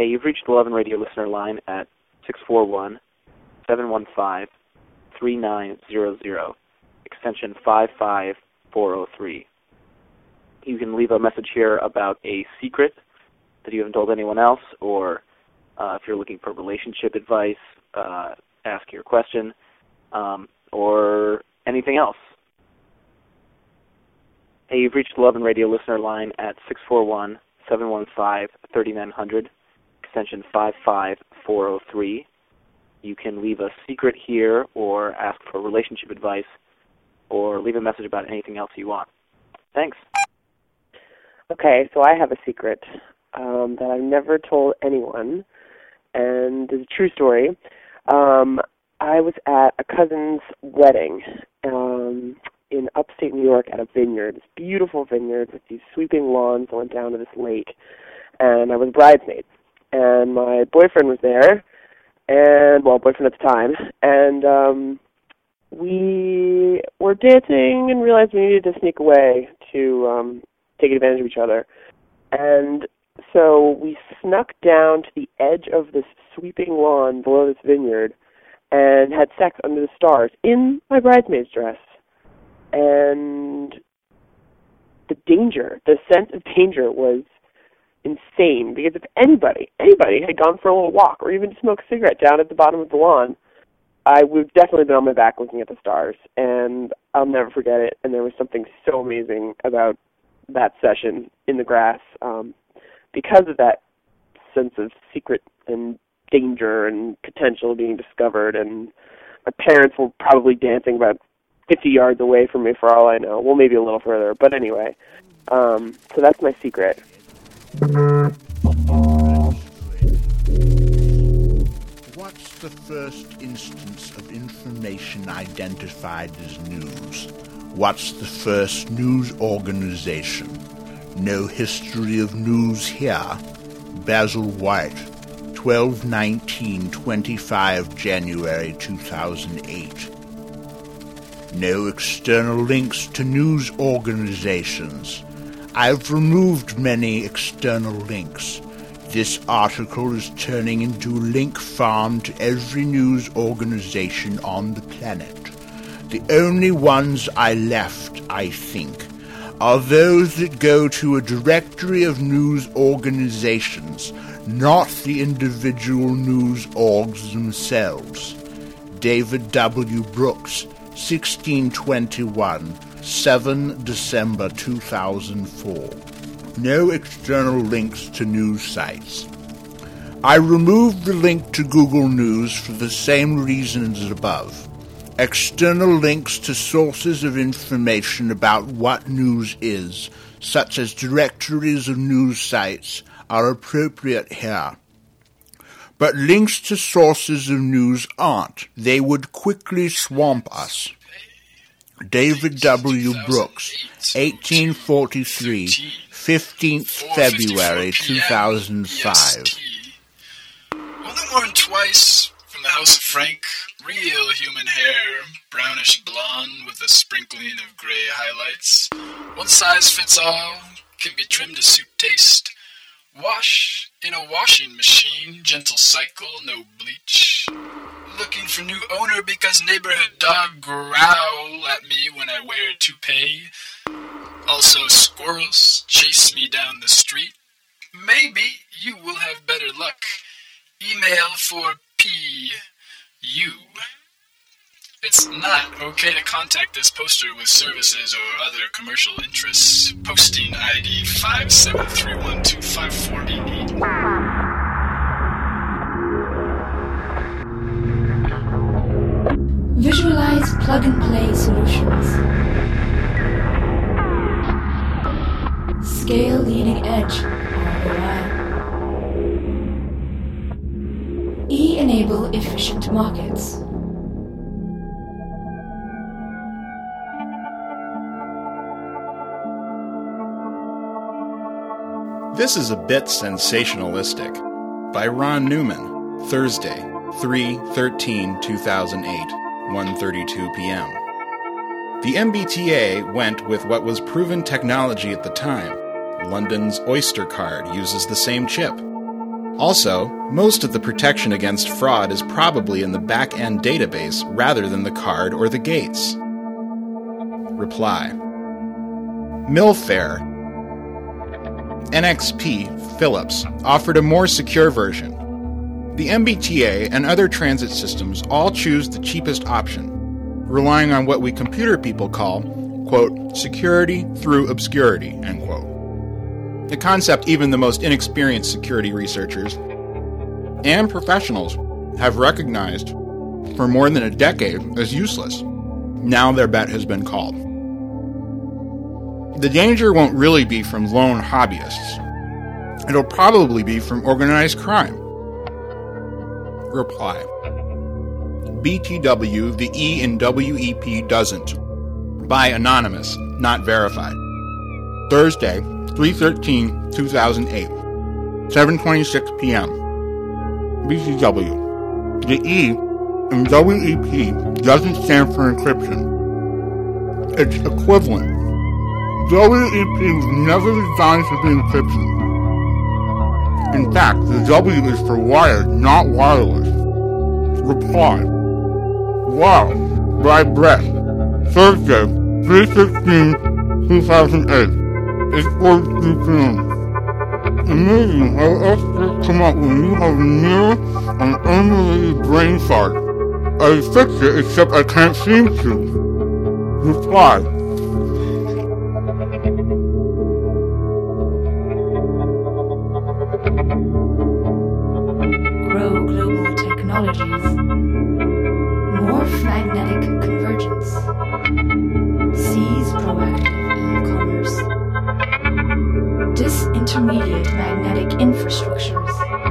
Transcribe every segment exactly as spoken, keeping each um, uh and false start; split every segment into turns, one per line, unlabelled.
Hey, you've reached the Love and Radio listener line at six four one, seven one five, three nine zero zero, extension five five four zero three. You can leave a message here about a secret that you haven't told anyone else, or uh, if you're looking for relationship advice, uh, ask your question, um, or anything else. Hey, you've reached the Love and Radio listener line at six four one, seven one five, three nine zero zero, extension five five four zero three. You can leave a secret here or ask for relationship advice or leave a message about anything else you want. Thanks.
Okay, so I have a secret um, that I've never told anyone, and it's a true story. Um, I was at a cousin's wedding um, in upstate New York at a vineyard, this beautiful vineyard with these sweeping lawns that went down to this lake, and I was a bridesmaid. And my boyfriend was there, and, well, boyfriend at the time, and um, we were dancing and realized we needed to sneak away to um, take advantage of each other. And so we snuck down to the edge of this sweeping lawn below this vineyard and had sex under the stars in my bridesmaid's dress. And the danger, the sense of danger was insane, because if anybody, anybody had gone for a little walk or even smoked a cigarette down at the bottom of the lawn, I would have definitely been on my back looking at the stars, and I'll never forget it. And there was something so amazing about that session in the grass um, because of that sense of secret and danger and potential being discovered. And my parents were probably dancing about fifty yards away from me for all I know. Well, maybe a little further. But anyway, um, so that's my secret.
What's the first instance of information identified as news? What's the first news organization? No history of news here. Basil White, twelve nineteen twenty-five January two thousand eight. No external links to news organizations. I've removed many external links. This article is turning into a link farm to every news organization on the planet. The only ones I left, I think, are those that go to a directory of news organizations, not the individual news orgs themselves. David W. Brooks, sixteen twenty-one, the seventh of December two thousand four. No external links to news sites. I removed the link to Google News for the same reasons as above. External links to sources of information about what news is, such as directories of news sites, are appropriate here. But links to sources of news aren't. They would quickly swamp us. David W. Brooks, eighteen forty-three, fifteenth February two thousand five.
Well, no more than twice, from the House of Frank, real human hair, brownish blonde with a sprinkling of gray highlights. One size fits all, can be trimmed to suit taste. Wash in a washing machine, gentle cycle, no bleach. Looking for new owner because neighborhood dog growl at me when I wear toupee. Also squirrels chase me down the street. Maybe you will have better luck. Email for P U. It's not okay to contact this poster with services or other commercial interests. Posting I D five seven three one two five four eight eight.
Visualize plug-and-play solutions. Scale leading edge R O I. E-enable efficient markets.
This is a bit sensationalistic. By Ron Newman, Thursday, three thirteen two thousand eight, one thirty-two p.m. The M B T A went with what was proven technology at the time. London's Oyster card uses the same chip. Also, most of the protection against fraud is probably in the back-end database rather than the card or the gates. Reply. Milfair. N X P Philips offered a more secure version. The M B T A and other transit systems all choose the cheapest option, relying on what we computer people call, quote, security through obscurity, end quote. A concept even the most inexperienced security researchers and professionals have recognized for more than a decade as useless. Now their bet has been called. The danger won't really be from lone hobbyists. It'll probably be from organized crime. Reply. B T W, the E in W E P doesn't. By Anonymous, not verified. Thursday, three thirteen two thousand eight, seven twenty-six p.m. B T W. The E in W E P doesn't stand for encryption. It's equivalent. W E P was never designed to be encryption. In fact, the W is for wired, not wireless. Reply. Wow. By Brett. Thursday, three sixteen two thousand eight. It's four p.m. Amazing how experts come up when you have near an unrelated brain fart. I fixed it, except I can't seem to. Reply.
Grow global technologies. Morph magnetic convergence. Seize proactive e-commerce. Disintermediate magnetic infrastructures.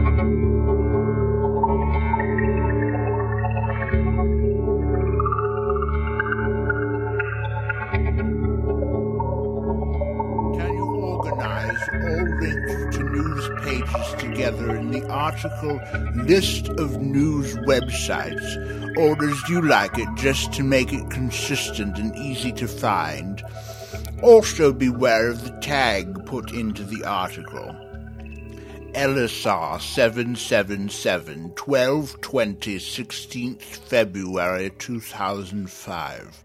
Can you organize all links to news pages together in the article List of News Websites, or as you like it, just to make it consistent and easy to find? Also beware of the tag put into the article. L S R seven seven seven, twelve twenty, sixteenth February two thousand five.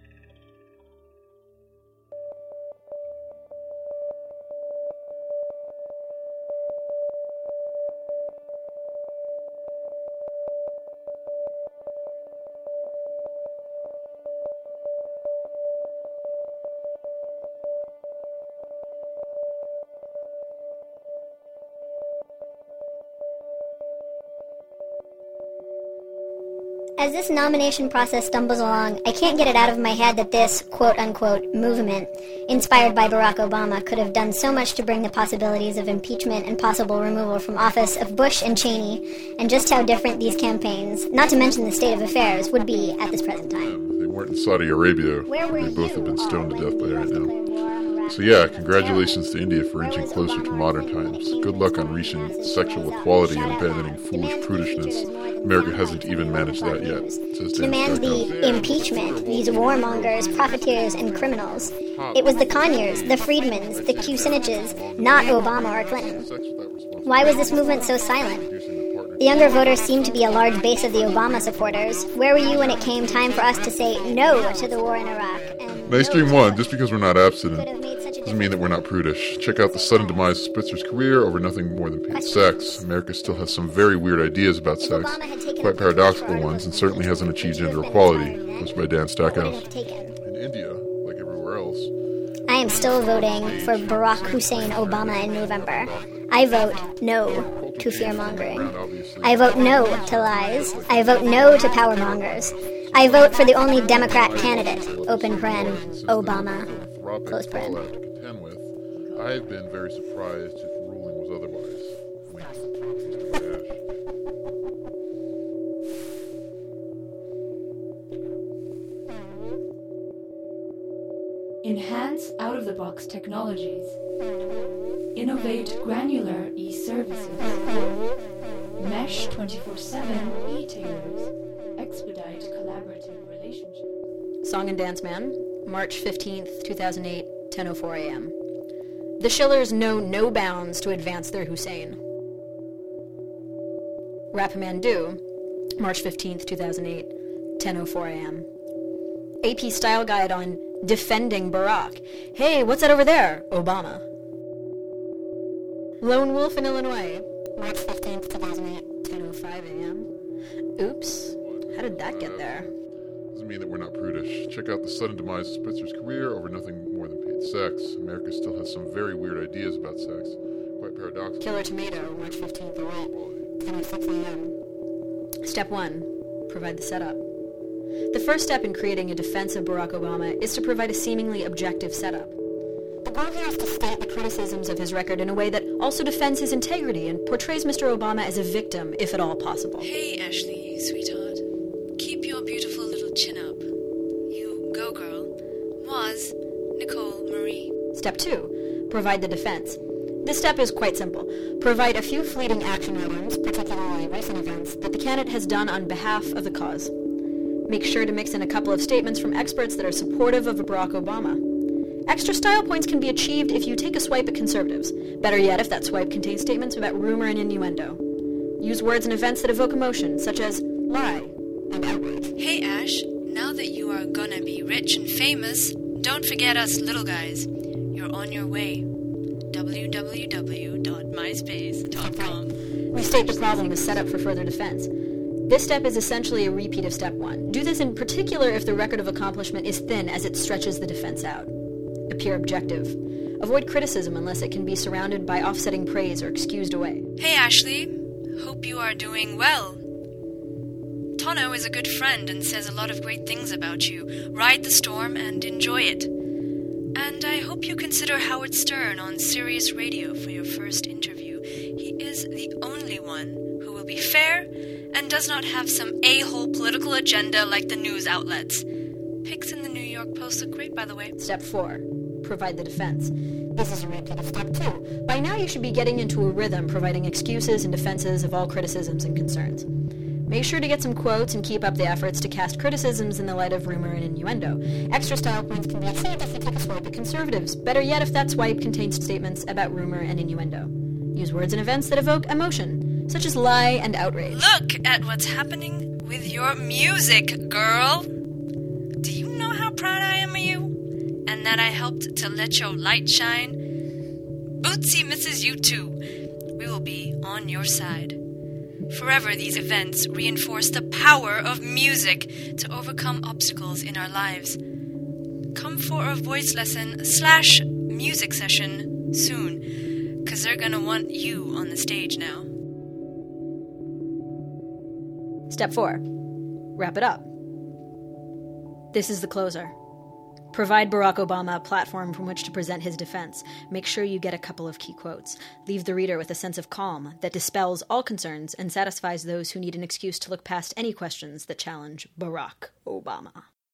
As this nomination process stumbles along, I can't get it out of my head that this quote-unquote movement, inspired by Barack Obama, could have done so much to bring the possibilities of impeachment and possible removal from office of Bush and Cheney, and just how different these campaigns, not to mention the state of affairs, would be at this present time.
They weren't in Saudi Arabia.
Where were
they both
you
have been stoned to
when
death by
the
right
U S
now.
declared war on Iraq?
So yeah, congratulations to India for inching closer to modern times. Good luck on reaching sexual equality and abandoning foolish prudishness. America hasn't even managed that yet, says Dan
Demand
Stackhouse.
the impeachment, these warmongers, profiteers, and criminals. It was the Conyers, the Friedmans, the Kuciniches, not Obama or Clinton. Why was this movement so silent? The younger voters seemed to be a large base of the Obama supporters. Where were you when it came time for us to say no to the war in Iraq? And
Nice
no
Dream
to
one,
what
just because we're not abstinent
could have made such a
doesn't mean that we're not
difference?
prudish. Check out the sudden demise of Spitzer's career over nothing more than paid sex. America still has some very weird ideas about
If
sex,
Obama had taken
quite
a
paradoxical
pledge for
ones, and
articles
certainly
of
hasn't
impeachment,
achieved
would
gender
have been
equality,
firing
posted
then.
by Dan
What would it
Stackhouse.
have taken?
In India, like everywhere else,
I am still voting for Barack Hussein Obama in November. I vote no to fear-mongering. I vote no to lies. I vote no to power-mongers. I vote for the only Democrat candidate, open paren, Obama, close paren.
to contend with. I have been very surprised if the ruling was otherwise. Wink, Mister Dash.
Enhance out-of-the-box technologies. Innovate granular e-services. Mesh twenty-four seven e-tailors. Expedite collaborative relationships.
Song and Dance Man, March fifteenth, two thousand eight, ten oh four a.m. The Schillers know no bounds to advance their Hussein. Rapimandu, March fifteenth, two thousand eight, ten oh four a.m. A P Style Guide on Defending Barack. Hey, what's that over there? Obama. Lone Wolf in Illinois, March fifteenth, two thousand eight, ten oh five a.m. Oops. How did that get there?
Doesn't mean that we're not prudish. Check out the sudden demise of Spitzer's career over nothing more than paid sex. America still has some very weird ideas about sex. Quite paradoxical.
Killer Tomato, March fifteenth, ten oh six a.m. Step one. Provide the setup. The first step in creating a defense of Barack Obama is to provide a seemingly objective setup. The goal here is to state the criticisms of his record in a way that also defends his integrity and portrays Mister Obama as a victim, if at all possible.
Hey, Ashley, sweetheart. Keep your beautiful little chin up. You go, girl. Was Nicole Marie.
Step two. Provide the defense. This step is quite simple. Provide a few fleeting action items, particularly recent events, that the candidate has done on behalf of the cause. Make sure to mix in a couple of statements from experts that are supportive of Barack Obama. Extra style points can be achieved if you take a swipe at conservatives. Better yet, if that swipe contains statements about rumor and innuendo. Use words and events that evoke emotion, such as lie and outrage.
Hey, Ash, now that you are gonna be rich and famous, don't forget us little guys. You're on your way. w w w dot myspace dot com.
We state the problem is set up for further defense. This step is essentially a repeat of step one. Do this in particular if the record of accomplishment is thin as it stretches the defense out. Appear objective. Avoid criticism unless it can be surrounded by offsetting praise or excused away.
Hey, Ashley. Hope you are doing well. Tono is a good friend and says a lot of great things about you. Ride the storm and enjoy it. And I hope you consider Howard Stern on Sirius Radio for your first interview. He is the only one who will be fair and does not have some a-hole political agenda like the news outlets. Pics in the New York Post look great, by the way.
Step four. Provide the defense. This is a repeat of step two. By now you should be getting into a rhythm, providing excuses and defenses of all criticisms and concerns. Make sure to get some quotes and keep up the efforts to cast criticisms in the light of rumor and innuendo. Extra style points can be achieved if you take a swipe at conservatives. Better yet if that swipe contains statements about rumor and innuendo. Use words and events that evoke emotion, such as lie and outrage.
Look at what's happening with your music, girl. Do you know how proud I am of you? And that I helped to let your light shine? Bootsy misses you too. We will be on your side. Forever, these events reinforce the power of music to overcome obstacles in our lives. Come for a voice lesson slash music session soon, because they're going to want you on the stage now.
Step four. Wrap it up. This is the closer. Provide Barack Obama a platform from which to present his defense. Make sure you get a couple of key quotes. Leave the reader with a sense of calm that dispels all concerns and satisfies those who need an excuse to look past any questions that challenge Barack Obama.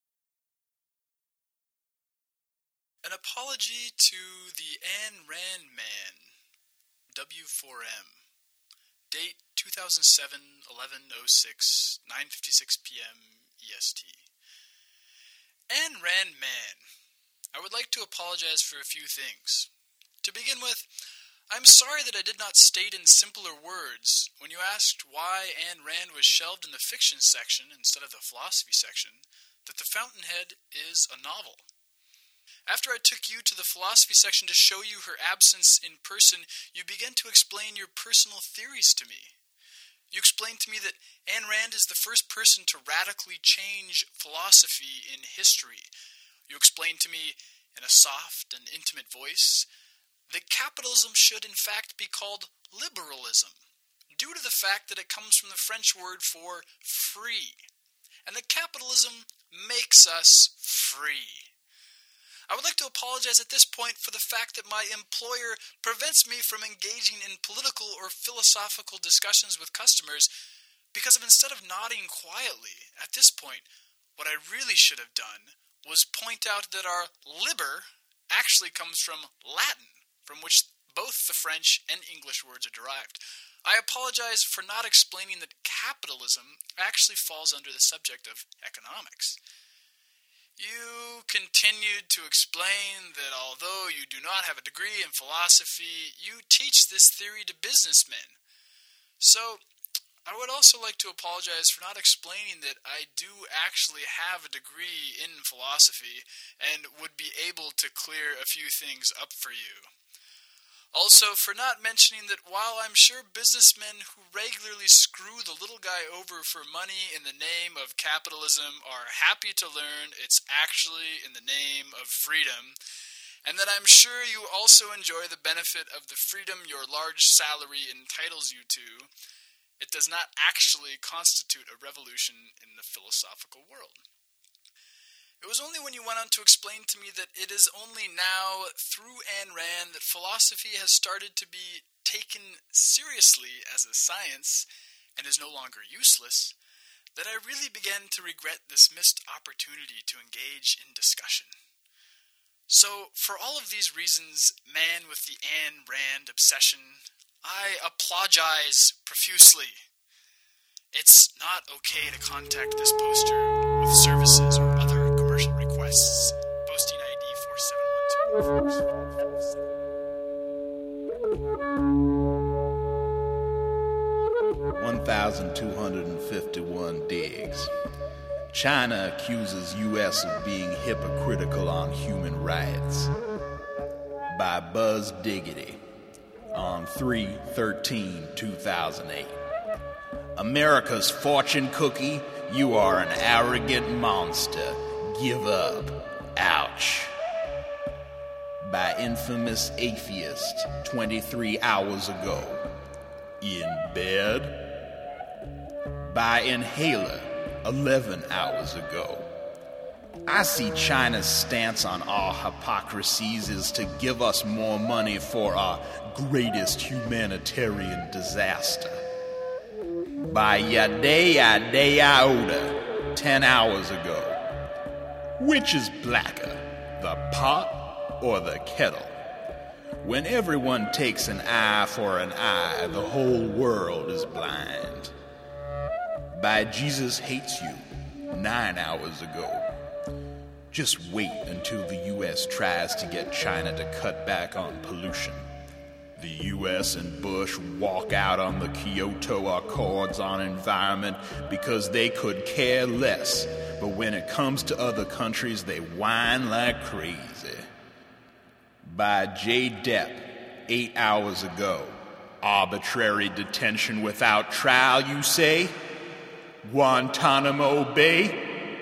An apology to the Ayn Rand man, W four M. Date two thousand seven, eleven oh six, nine fifty-six p.m. E S T. Ayn Rand man, I would like to apologize for a few things. To begin with, I'm sorry that I did not state in simpler words when you asked why Ayn Rand was shelved in the fiction section instead of the philosophy section, that The Fountainhead is a novel. After I took you to the philosophy section to show you her absence in person, you began to explain your personal theories to me. You explained to me that Ayn Rand is the first person to radically change philosophy in history. You explained to me, in a soft and intimate voice, that capitalism should in fact be called liberalism, due to the fact that it comes from the French word for free, and that capitalism makes us free. I would like to apologize at this point for the fact that my employer prevents me from engaging in political or philosophical discussions with customers because of instead of nodding quietly at this point, what I really should have done was point out that our liber actually comes from Latin, from which both the French and English words are derived. I apologize for not explaining that capitalism actually falls under the subject of economics. You continued to explain that although you do not have a degree in philosophy, you teach this theory to businessmen. So, I would also like to apologize for not explaining that I do actually have a degree in philosophy and would be able to clear a few things up for you. Also, for not mentioning that while I'm sure businessmen who regularly screw the little guy over for money in the name of capitalism are happy to learn it's actually in the name of freedom, and that I'm sure you also enjoy the benefit of the freedom your large salary entitles you to, it does not actually constitute a revolution in the philosophical world. It was only when you went on to explain to me that it is only now, through Ayn Rand, that philosophy has started to be taken seriously as a science and is no longer useless, that I really began to regret this missed opportunity to engage in discussion. So, for all of these reasons, man with the Ayn Rand obsession, I apologize profusely. It's not okay to contact this poster with services or other commercial requests. Posting I D four seven one
two. one thousand two hundred fifty-one digs. China accuses U S of being hypocritical on human rights. By Buzz Diggity. On three thirteen two thousand eight. America's fortune cookie, you are an arrogant monster. Give up. Ouch. By infamous atheist, twenty-three hours ago. In bed. By inhaler, eleven hours ago. I see China's stance on our hypocrisies is to give us more money for our greatest humanitarian disaster. By Yadea De Iota, ten hours ago. Which is blacker, the pot or the kettle? When everyone takes an eye for an eye, the whole world is blind. By Jesus Hates You, nine hours ago. Just wait until the U S tries to get China to cut back on pollution. The U S and Bush walk out on the Kyoto Accords on environment because they could care less. But when it comes to other countries, they whine like crazy. By J. Depp, eight hours ago. Arbitrary detention without trial, you say? Guantanamo Bay?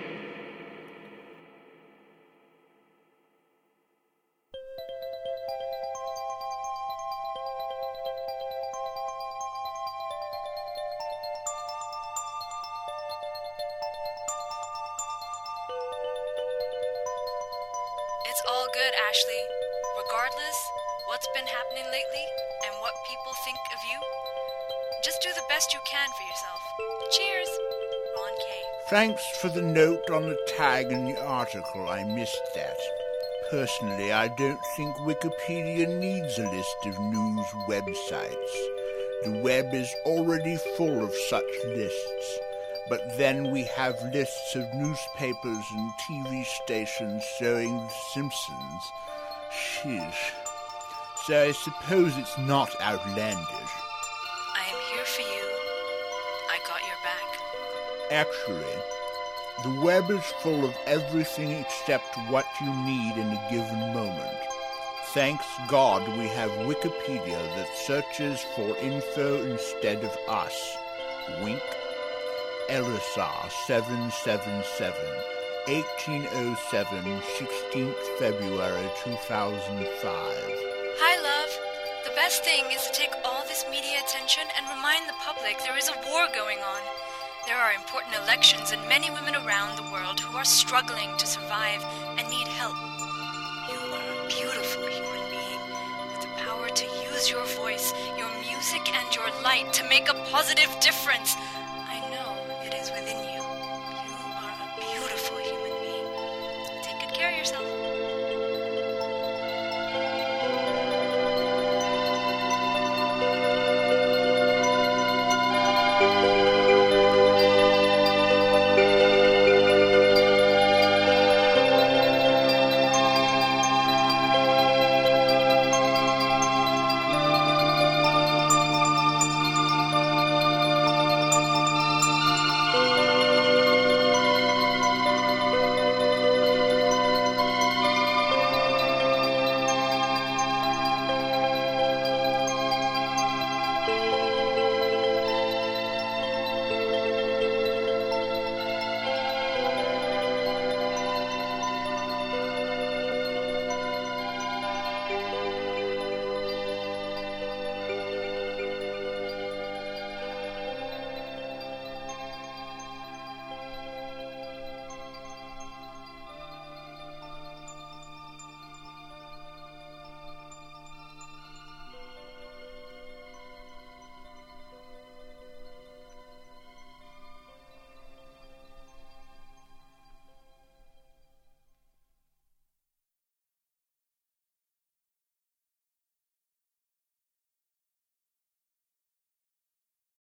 It's all good, Ashley. Regardless what's been happening lately and what people think of you, just do the best you can for yourself. Cheers, Ron K.
Thanks for the note on the tag in the article. I missed that. Personally, I don't think Wikipedia needs a list of news websites. The web is already full of such lists. But then we have lists of newspapers and T V stations showing The Simpsons. Sheesh. So I suppose it's not outlandish.
I am here for you. I got your back.
Actually, the web is full of everything except what you need in a given moment. Thanks God we have Wikipedia that searches for info instead of us. Wink. Elisar seven seven seven, eighteen oh seven, sixteenth February two thousand five.
Hi, love. The best thing is to take all this media attention and remind the public there is a war going on. There are important elections and many women around the world who are struggling to survive and need help. You are a beautiful human being with the power to use your voice, your music, and your light to make a positive difference. I know it is within you. You are a beautiful human being. Take good care of yourself.